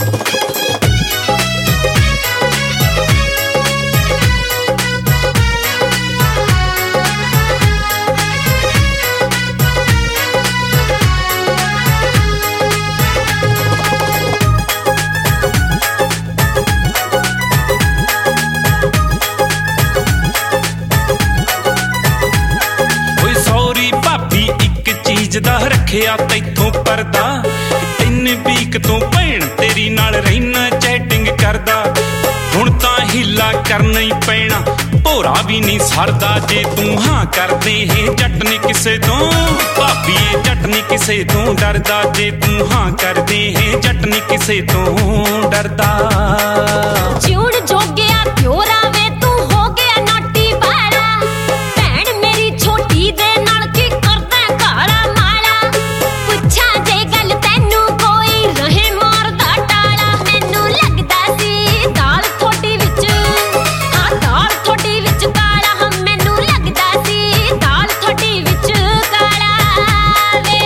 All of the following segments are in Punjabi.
ਦਾ ਰੱਖਿਆ ਤੈਥੋਂ ਪਰਦਾ ਤਿੰਨ ਵੀਕ ਤੋਂ ਭੈਣ ਤੇਰੀ ਨਾਲ ਰਹਿਣਾ ਚੈਟਿੰਗ ਕਰਦਾ ਹੁਣ ਤਾਂ ਹੀਲਾ ਕਰਨਾ ਹੀ ਪੈਣਾ ਭੋਰਾ ਵੀ ਨਹੀਂ ਸਰਦਾ ਜੇ ਤੂੰ ਹਾਂ ਕਰਦੇ ਹੈ ਜੱਟ ਨੀ ਕਿਸੇ ਤੋਂ ਭਾਬੀਏ ਜੱਟ ਨੀ ਕਿਸੇ ਤੋਂ ਡਰਦਾ ਜੇ ਤੂੰ ਹਾਂ ਕਰਦੇ ਹੈ ਜੱਟ ਨੀ ਕਿਸੇ ਤੋਂ ਡਰਦਾ ਜਿਉਣ ਜੋਗਿਆ ਕਿਉਂ ਰਾਵੇਂ ਤੂੰ ਹੋ ਗਿਆ ਨਾਟੀ ਬਾਰਾ ਭੈਣ ਮੇਰੀ ਛੋਟੀ ਦੇ ਨਾਲ ਕੀ ਕਰਦਾ ਘਾਲਾ ਮਾਲਾ ਪੁੱਛਾਂ ਜੇ ਗੱਲ ਤੈਨੂੰ ਕੋਈ ਰਹੇ ਮਾਰਦਾ ਟਾਲਾ ਮੈਨੂੰ ਲੱਗਦਾ ਸੀ ਦਾਲ ਥੋੜੀ ਵਿੱਚ ਹਾਂ ਦਾਲ ਥੋੜੀ ਵਿੱਚ ਕਾਲਾ ਹਾਂ ਮੈਨੂੰ ਲੱਗਦਾ ਸੀ ਦਾਲ ਥੋੜੀ ਵਿੱਚ ਕਾਲਾ ਵੇ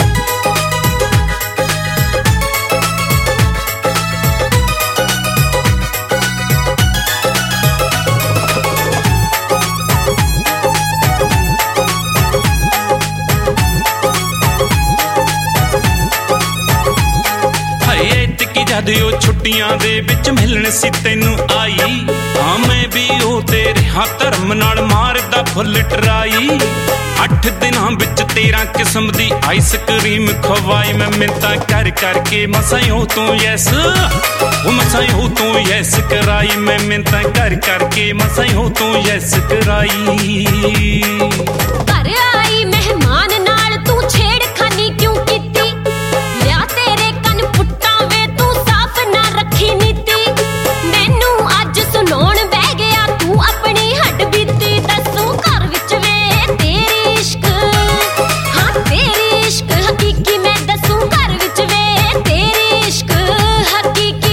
ਜਦ ਉਹ ਛੁੱਟੀਆਂ ਦੇ ਵਿੱਚ ਮਿਲਣ ਸੀ ਤੈਨੂੰ ਆਈ ਹਾਂ ਮੈਂ ਵੀ ਉਹ ਤੇਰੇ ਹਾਂ ਧਰਮ ਨਾਲ ਮਾਰਦਾ ਫੁੱਲ ਟਰਾਈ 8 ਦਿਨਾਂ ਵਿੱਚ 13 ਕਿਸਮ ਦੀ ਆਈਸ ਕਰੀਮ ਖਵਾਈ ਮੈਂ ਮਿੰਤਾ ਕਰ ਕਰਕੇ ਮਸਾਂ ਉਹ ਤੂੰ ਯੈਸ ਉਹ ਮਸਾਂ ਉਹ ਤੂੰ ਯੈਸ ਕਰਾਈ ਮੈਂ ਮਿੰਤਾ ਕਰ ਕਰਕੇ ਮਸਾਂ ਉਹ ਤੂੰ ਯੈਸ ਕਰਾਈ ਘਰ ਆਈ ਮਹਿਮਾਨ ਨਾਲ ਤੂੰ ਛੇੜਖਾਨੀ ਕਿਉਂ ਕੀਤੀ ਲਿਆ ਤੇਰੇ ਕੰਨ ਪੁੱਟਾਂ ਵੇ ਤੂੰ ਸਾਫ਼ ਨਾ ਰੱਖੀ ਨੀਤੀ ਮੈਨੂੰ ਅੱਜ ਸੁਣਾਉਣ ਬਹਿ ਗਿਆ ਤੂੰ ਆਪਣੀ ਹੱਡ ਬੀਤੀ ਦੱਸੂ ਘਰ ਵਿੱਚ ਵੇ ਤੇਰੀ ਇਸ਼ਕ ਹਾਂ ਤੇਰੀ ਇਸ਼ਕ ਹਕੀਕੀ ਮੈਂ ਦੱਸੂ ਘਰ ਵਿੱਚ ਵੇ ਤੇਰੀ ਇਸ਼ਕ ਹਕੀਕੀ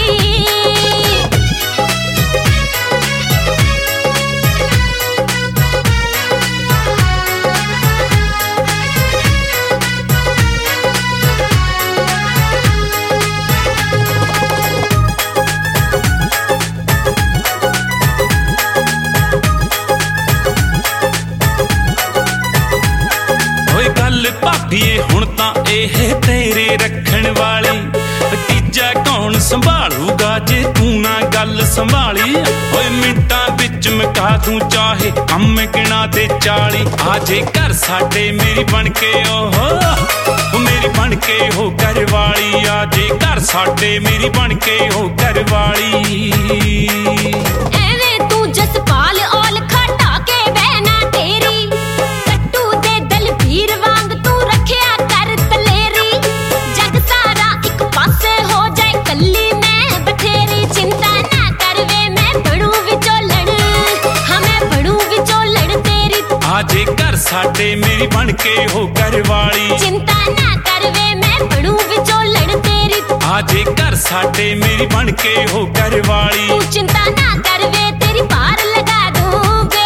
ਭਾਬੀਏ ਹੁਣ ਤਾਂ ਇਹ ਤੇਰੇ ਰੱਖਣ ਵਾਲੀ ਤੀਜਾ ਕੌਣ ਸੰਭਾਲੂਗਾ ਜੇ ਤੂੰ ਨਾ ਗੱਲ ਸੰਭਾਲੀ ਓਏ ਮਿੰਟਾਂ ਵਿੱਚ ਮੁਕਾ ਦੂੰ ਚਾਹੇ ਕੰਮ ਗਿਣਾ ਦੇ 40 ਆ ਜੇ ਘਰ ਸਾਡੇ ਮੇਰੀ ਬਣ ਕੇ ਉਹ ਮੇਰੀ ਬਣ ਕੇ ਹੋ ਘਰ ਵਾਲੀ ਆ ਜੇ ਘਰ ਸਾਡੇ ਮੇਰੀ ਬਣ ਕੇ ਹੋ ਘਰ ਵਾਲੀ ਐਵੇਂ ਤੂੰ ਜਸਪਾਲ ਔਲ ਖਟਾ ਕੇ ਬਹਿਣਾ ਤੇਰੀ ਕੱਟੂ ਦੇ ਦਲਬੀਰ ਵਾਂਗ ਤੂੰ ਰੱਖਿਆ ਕਰ ਤਲੇਰੀ ਜਗ ਸਾਰਾ ਇੱਕ ਪਾਸੇ ਹੋ ਜਾਏ ਕੱਲੀ ਮੈਂ ਬਥੇਰੀ ਚਿੰਤਾ ਨਾ ਕਰ ਵੇ ਮੈਂ ਬਣੂ ਵਿਚੋਲਣ ਹਾਂ ਮੈਂ ਬਣੂ ਵਿਚੋਲਣ ਤੇਰੀ ਆ ਜੇ ਘਰ ਸਾਡੇ ਮੇਰੀ ਬਣ ਕੇ ਹੋ ਘਰ ਵਾਲੀ ਚਿੰਤਾ ਨਾ ਕਰ ਵੇ ਮੈਂ ਬਣੂ ਵਿਚੋਲਣ ਤੇਰੀ ਆ ਜੇ ਘਰ ਸਾਡੇ ਮੇਰੀ ਬਣ ਕੇ ਹੋ ਘਰ ਵਾਲੀ ਤੂੰ ਚਿੰਤਾ ਨਾ ਕਰ ਵੇ ਤੇਰੀ ਪਾਰ ਲਗਾ ਦੂੰ